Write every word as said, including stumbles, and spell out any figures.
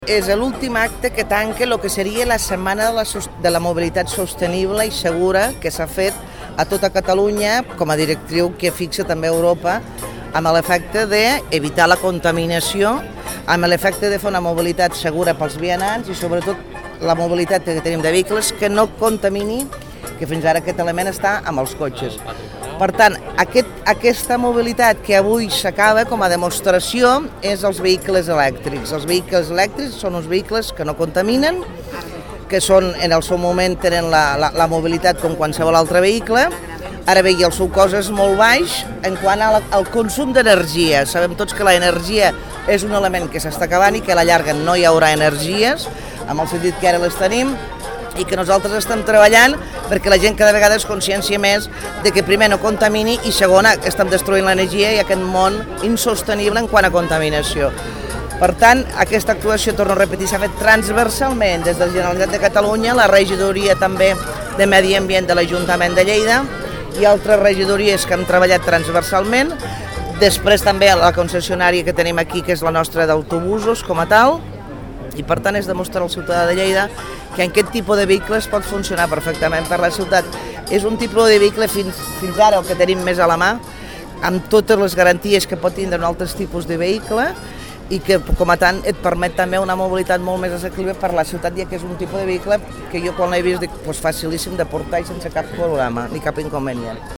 És l'últim acte que tanca el que seria la Setmana de la, de la Mobilitat Sostenible i Segura que s'ha fet a tota Catalunya com a directriu que fixa també Europa amb l'efecte d'evitar la contaminació, amb l'efecte de fer una mobilitat segura pels vianants i sobretot la mobilitat que tenim de vehicles que no contamini, que fins ara aquest element està amb els cotxes. Per tant, aquest, aquesta mobilitat que avui s'acaba com a demostració és els vehicles elèctrics. Els vehicles elèctrics són uns vehicles que no contaminen, que són, en el seu moment tenen la, la, la mobilitat com qualsevol altre vehicle. Ara bé, el seu cost és molt baix en quant al, al consum d'energia. Sabem tots que l'energia és un element que s'està acabant i que a la llarga no hi haurà energies, amb el sentit que ara les tenim, i que nosaltres estem treballant perquè la gent cada vegada es consciencia més de que primer no contamini i segona estem destruint l'energia i aquest món insostenible en quant a contaminació. Per tant, aquesta actuació, torno a repetir, s'ha fet transversalment des de la Generalitat de Catalunya, la regidoria també de Medi Ambient de l'Ajuntament de Lleida i altres regidories que hem treballat transversalment. Després també la concessionària que tenim aquí, que és la nostra d'autobusos com a tal, i per tant és demostrar al ciutadà de Lleida que aquest tipus de vehicles pot funcionar perfectament per la ciutat. És un tipus de vehicle fins, fins ara el que tenim més a la mà, amb totes les garanties que pot tindre un altre tipus de vehicle i que com a tant et permet també una mobilitat molt més assequible per la ciutat, ja que és un tipus de vehicle que jo quan l'he vist dic, pues, facilíssim de portar i sense cap problema ni cap inconvenient.